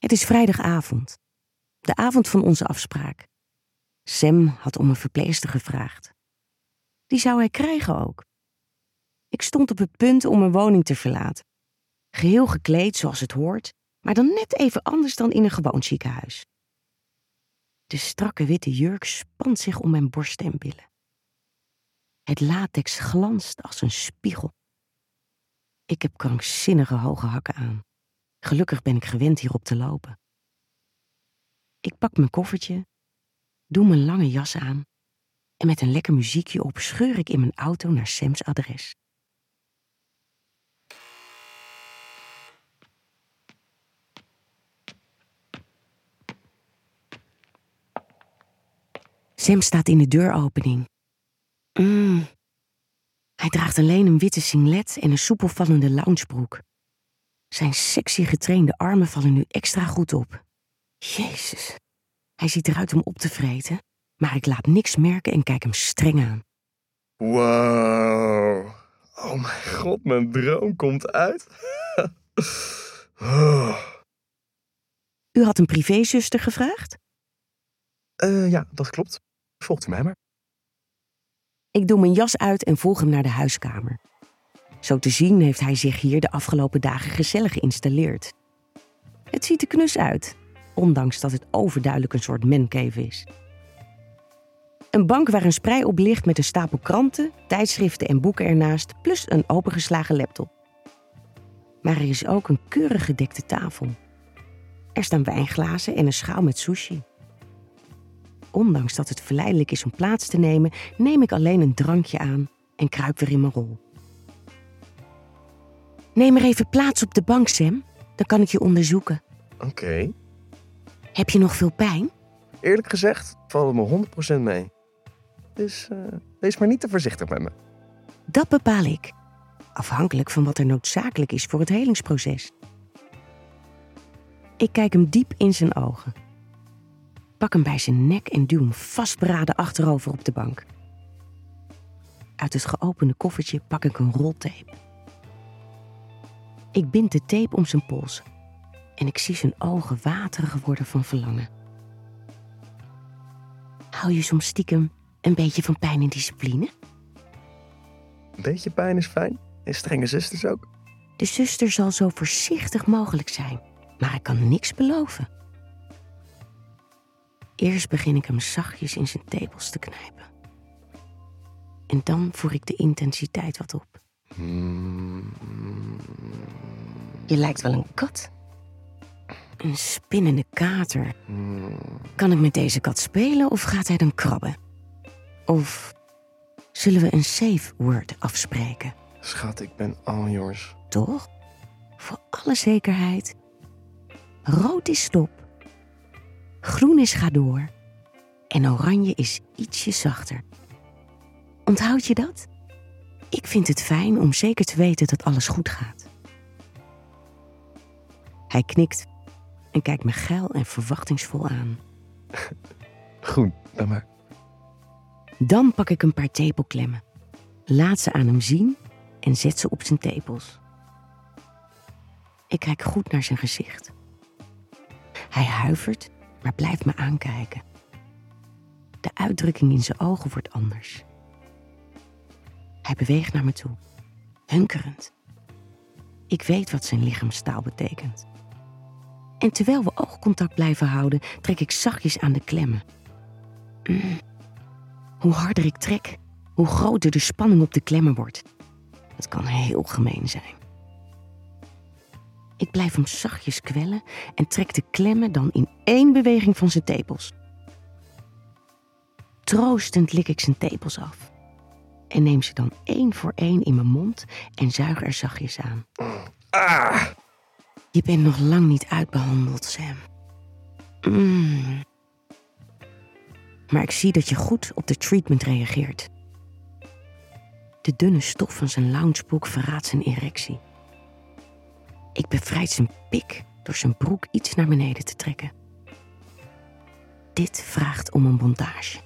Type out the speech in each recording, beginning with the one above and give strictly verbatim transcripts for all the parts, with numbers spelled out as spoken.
Het is vrijdagavond. De avond van onze afspraak. Sam had om een verpleegster gevraagd. Die zou hij krijgen ook. Ik stond op het punt om mijn woning te verlaten. Geheel gekleed zoals het hoort, maar dan net even anders dan in een gewoon ziekenhuis. De strakke witte jurk spant zich om mijn borsten en billen. Het latex glanst als een spiegel. Ik heb krankzinnige hoge hakken aan. Gelukkig ben ik gewend hierop te lopen. Ik pak mijn koffertje, doe mijn lange jas aan en met een lekker muziekje op scheur ik in mijn auto naar Sams adres. Sam staat in de deuropening. Mm. Hij draagt alleen een witte singlet en een soepelvallende loungebroek. Zijn sexy getrainde armen vallen nu extra goed op. Jezus, hij ziet eruit om op te vreten, maar ik laat niks merken en kijk hem streng aan. Wow. Oh mijn god, mijn droom komt uit. oh. U had een privézuster gevraagd? Uh, ja, dat klopt. Volgt u mij maar. Ik doe mijn jas uit en volg hem naar de huiskamer. Zo te zien heeft hij zich hier de afgelopen dagen gezellig geïnstalleerd. Het ziet er knus uit, ondanks dat het overduidelijk een soort mancave is. Een bank waar een sprei op ligt met een stapel kranten, tijdschriften en boeken ernaast, plus een opengeslagen laptop. Maar er is ook een keurig gedekte tafel. Er staan wijnglazen en een schaal met sushi. Ondanks dat het verleidelijk is om plaats te nemen, neem ik alleen een drankje aan en kruip weer in mijn rol. Neem er even plaats op de bank, Sam. Dan kan ik je onderzoeken. Oké. Okay. Heb je nog veel pijn? Eerlijk gezegd valt het me honderd procent mee. Dus uh, wees maar niet te voorzichtig met me. Dat bepaal ik. Afhankelijk van wat er noodzakelijk is voor het helingsproces. Ik kijk hem diep in zijn ogen. Pak hem bij zijn nek en duw hem vastberaden achterover op de bank. Uit het geopende koffertje pak ik een rol tape. Ik bind de tape om zijn polsen en ik zie zijn ogen waterig worden van verlangen. Hou je soms stiekem een beetje van pijn en discipline? Een beetje pijn is fijn. En strenge zusters ook. De zuster zal zo voorzichtig mogelijk zijn, maar ik kan niks beloven. Eerst begin ik hem zachtjes in zijn tepels te knijpen. En dan voer ik de intensiteit wat op. Mm. Je lijkt wel een kat. Een spinnende kater. Mm. Kan ik met deze kat spelen of gaat hij dan krabben? Of zullen we een safe word afspreken? Schat, ik ben all yours. Toch? Voor alle zekerheid. Rood is stop. Groen is ga door. En oranje is ietsje zachter. Onthoud je dat? Ik vind het fijn om zeker te weten dat alles goed gaat. Hij knikt en kijkt me geil en verwachtingsvol aan. Goed, dan maar. Dan pak ik een paar tepelklemmen. Laat ze aan hem zien en zet ze op zijn tepels. Ik kijk goed naar zijn gezicht. Hij huivert, maar blijft me aankijken. De uitdrukking in zijn ogen wordt anders. Hij beweegt naar me toe, hunkerend. Ik weet wat zijn lichaamstaal betekent. En terwijl we oogcontact blijven houden, trek ik zachtjes aan de klemmen. Mm. Hoe harder ik trek, hoe groter de spanning op de klemmen wordt. Het kan heel gemeen zijn. Ik blijf hem zachtjes kwellen en trek de klemmen dan in één beweging van zijn tepels. Troostend lik ik zijn tepels af. En neem ze dan één voor één in mijn mond en zuig er zachtjes aan. Ah. Je bent nog lang niet uitbehandeld, Sam. Mm. Maar ik zie dat je goed op de treatment reageert. De dunne stof van zijn loungebroek verraadt zijn erectie. Ik bevrijd zijn pik door zijn broek iets naar beneden te trekken. Dit vraagt om een bondage.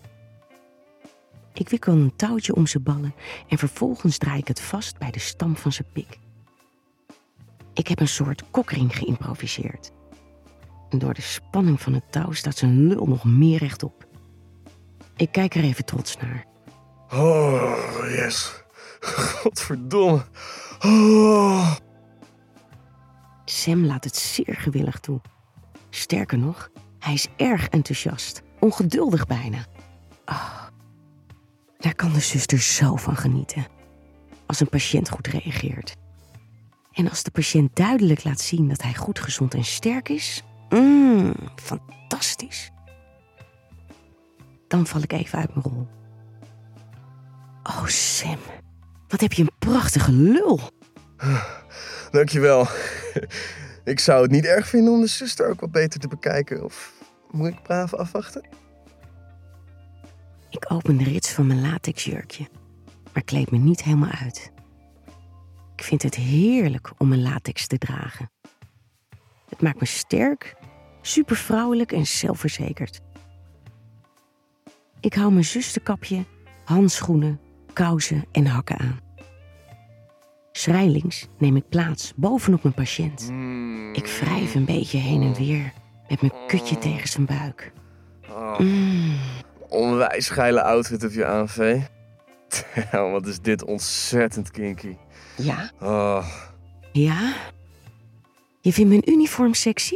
Ik wikkel een touwtje om zijn ballen en vervolgens draai ik het vast bij de stam van zijn pik. Ik heb een soort kokring geïmproviseerd. En door de spanning van het touw staat zijn lul nog meer rechtop. Ik kijk er even trots naar. Oh, yes. Godverdomme. Oh. Sam laat het zeer gewillig toe. Sterker nog, hij is erg enthousiast. Ongeduldig bijna. Oh, daar kan de zuster zo van genieten. Als een patiënt goed reageert. En als de patiënt duidelijk laat zien dat hij goed, gezond en sterk is. Mmm, fantastisch. Dan val ik even uit mijn rol. Oh, Sam. Wat heb je een prachtige lul. Dankjewel. Ik zou het niet erg vinden om de zuster ook wat beter te bekijken. Of moet ik braaf afwachten? Ik open de rits van mijn latexjurkje, maar kleed me niet helemaal uit. Ik vind het heerlijk om een latex te dragen. Het maakt me sterk, super vrouwelijk en zelfverzekerd. Ik hou mijn zusterkapje, handschoenen, kousen en hakken aan. Schrijlings neem ik plaats bovenop mijn patiënt. Ik wrijf een beetje heen en weer met mijn kutje tegen zijn buik. Mm. Onwijs geile outfit op je aan, V. Wat is dit ontzettend kinky. Ja? Oh. Ja? Je vindt mijn uniform sexy?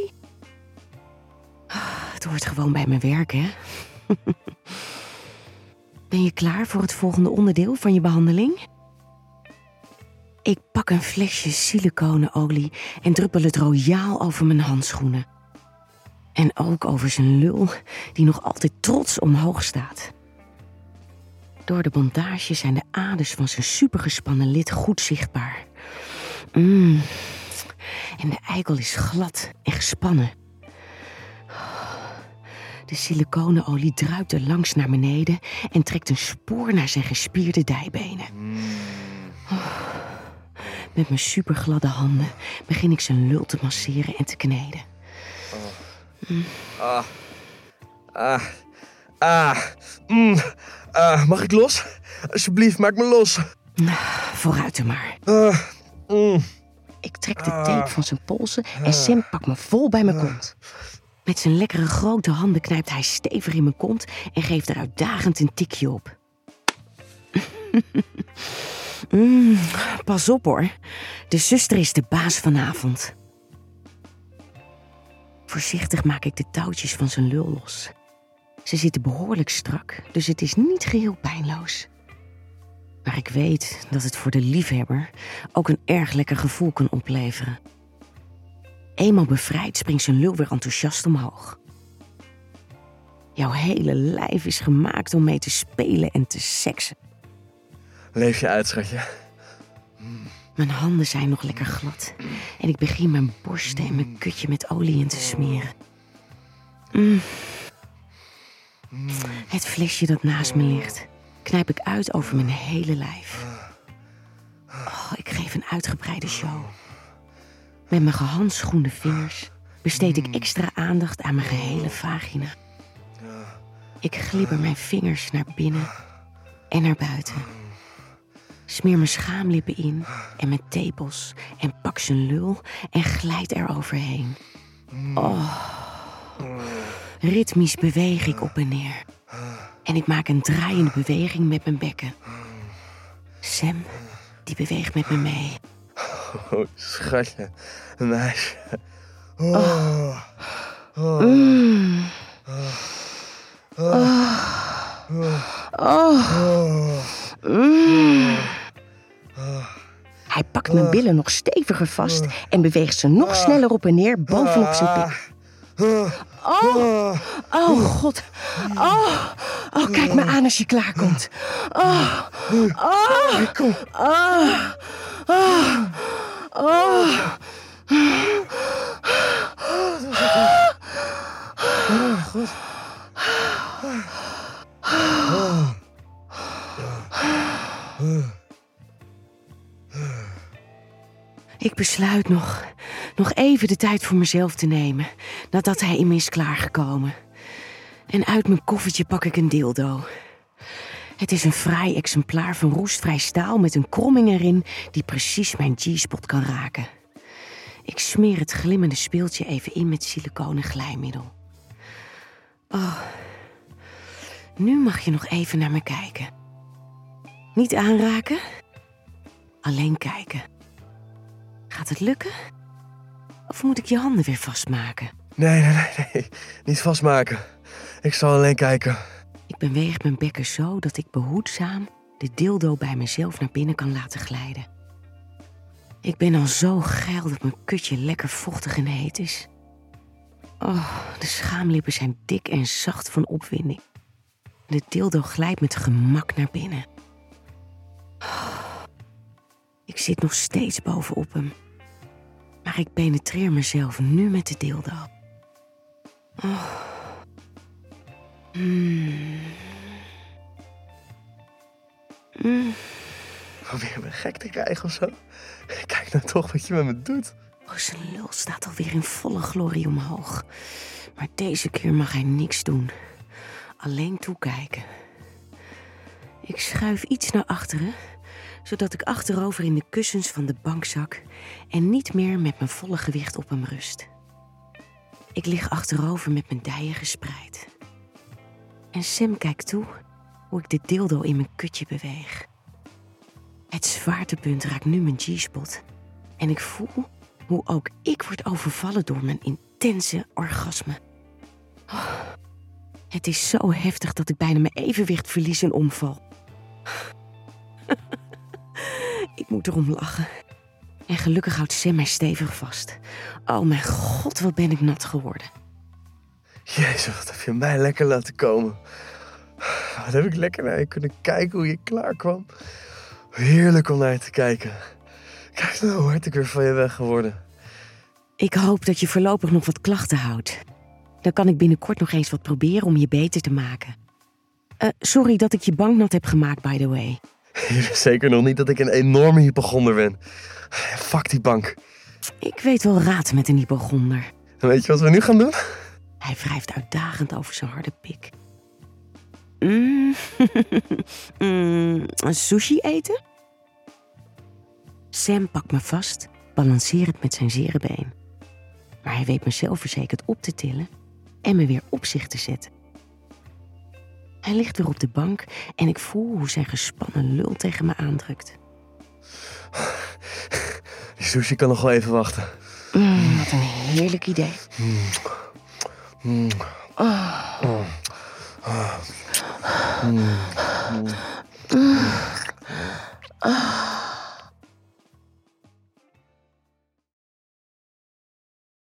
Oh, het hoort gewoon bij mijn werk, hè? Ben je klaar voor het volgende onderdeel van je behandeling? Ik pak een flesje siliconenolie en druppel het royaal over mijn handschoenen. En ook over zijn lul, die nog altijd trots omhoog staat. Door de bondage zijn de aders van zijn supergespannen lid goed zichtbaar. Mm. En de eikel is glad en gespannen. De siliconenolie druipt er langs naar beneden en trekt een spoor naar zijn gespierde dijbenen. Met mijn supergladde handen begin ik zijn lul te masseren en te kneden. Mm. Ah. Ah. Ah. Mm. Ah. Mag ik los? Alsjeblieft, maak me los. Vooruit er maar. Ah. Mm. Ik trek de tape van zijn polsen en Sam pakt me vol bij mijn kont. Met zijn lekkere grote handen knijpt hij stevig in mijn kont en geeft er uitdagend een tikje op. mm, pas op hoor, de zuster is de baas vanavond. Voorzichtig maak ik de touwtjes van zijn lul los. Ze zitten behoorlijk strak, dus het is niet geheel pijnloos. Maar ik weet dat het voor de liefhebber ook een erg lekker gevoel kan opleveren. Eenmaal bevrijd springt zijn lul weer enthousiast omhoog. Jouw hele lijf is gemaakt om mee te spelen en te seksen. Leef je uit, schatje. Mijn handen zijn nog lekker glad en ik begin mijn borsten en mijn kutje met olie in te smeren. Mm. Het flesje dat naast me ligt, knijp ik uit over mijn hele lijf. Oh, ik geef een uitgebreide show. Met mijn gehandschoende vingers besteed ik extra aandacht aan mijn gehele vagina. Ik glibber mijn vingers naar binnen en naar buiten. Smeer mijn schaamlippen in en mijn tepels en pak zijn lul en glijd er overheen. Oh. Ritmisch beweeg ik op en neer. En ik maak een draaiende beweging met mijn bekken. Sam, die beweegt met me mee. Oh, schatje. Een meisje. Oh. Oh. Oh. Mm. Oh. Oh. Mm. Hij pakt mijn billen nog steviger vast en beweegt ze nog sneller op en neer bovenop zijn pik. Oh, oh god. Oh, oh, kijk me aan als je klaarkomt. Oh, oh, Kom. oh, oh, oh. Oh, goed. Oh. Ik besluit nog, nog even de tijd voor mezelf te nemen, nadat hij in me is klaargekomen. En uit mijn koffertje pak ik een dildo. Het is een fraai exemplaar van roestvrij staal met een kromming erin die precies mijn G-spot kan raken. Ik smeer het glimmende speeltje even in met siliconen glijmiddel. Oh, nu mag je nog even naar me kijken. Niet aanraken, alleen kijken. Gaat het lukken? Of moet ik je handen weer vastmaken? Nee, nee, nee, nee. Niet vastmaken. Ik zal alleen kijken. Ik beweeg mijn bekken zo dat ik behoedzaam de dildo bij mezelf naar binnen kan laten glijden. Ik ben al zo geil dat mijn kutje lekker vochtig en heet is. Oh, de schaamlippen zijn dik en zacht van opwinding. De dildo glijdt met gemak naar binnen. Oh, ik zit nog steeds bovenop hem. Maar ik penetreer mezelf nu met de dildo. Oh. Mm. Mm. Probeer me gek te krijgen of zo. Kijk nou toch wat je met me doet. Oh, zijn lul staat alweer in volle glorie omhoog. Maar deze keer mag hij niks doen. Alleen toekijken. Ik schuif iets naar achteren, zodat ik achterover in de kussens van de bank zak en niet meer met mijn volle gewicht op hem rust. Ik lig achterover met mijn dijen gespreid. En Sam kijkt toe hoe ik de dildo in mijn kutje beweeg. Het zwaartepunt raakt nu mijn G-spot. En ik voel hoe ook ik word overvallen door mijn intense orgasme. Oh, het is zo heftig dat ik bijna mijn evenwicht verlies en omval. Ik moet erom lachen. En gelukkig houdt Sam mij stevig vast. Oh mijn god, wat ben ik nat geworden. Jezus, wat heb je mij lekker laten komen. Wat heb ik lekker naar je kunnen kijken hoe je klaar kwam. Heerlijk om naar je te kijken. Kijk nou hoe hard ik weer van je weg geworden. Ik hoop dat je voorlopig nog wat klachten houdt. Dan kan ik binnenkort nog eens wat proberen om je beter te maken. Uh, sorry dat ik je banknat heb gemaakt, by the way. Je wist zeker nog niet dat ik een enorme hypochonder ben. Fuck die bank. Ik weet wel raad met een hypochonder. Weet je wat we nu gaan doen? Hij wrijft uitdagend over zijn harde pik. Mm. mm, sushi eten? Sam pakt me vast, balancerend met zijn zere been. Maar hij weet me zelfverzekerd op te tillen en me weer op zich te zetten. Hij ligt weer op de bank en ik voel hoe zijn gespannen lul tegen me aandrukt. Die sushi kan nog wel even wachten. Mm, wat een heerlijk idee. Mm. Mm. Oh. Oh. Oh. Mm. Mm.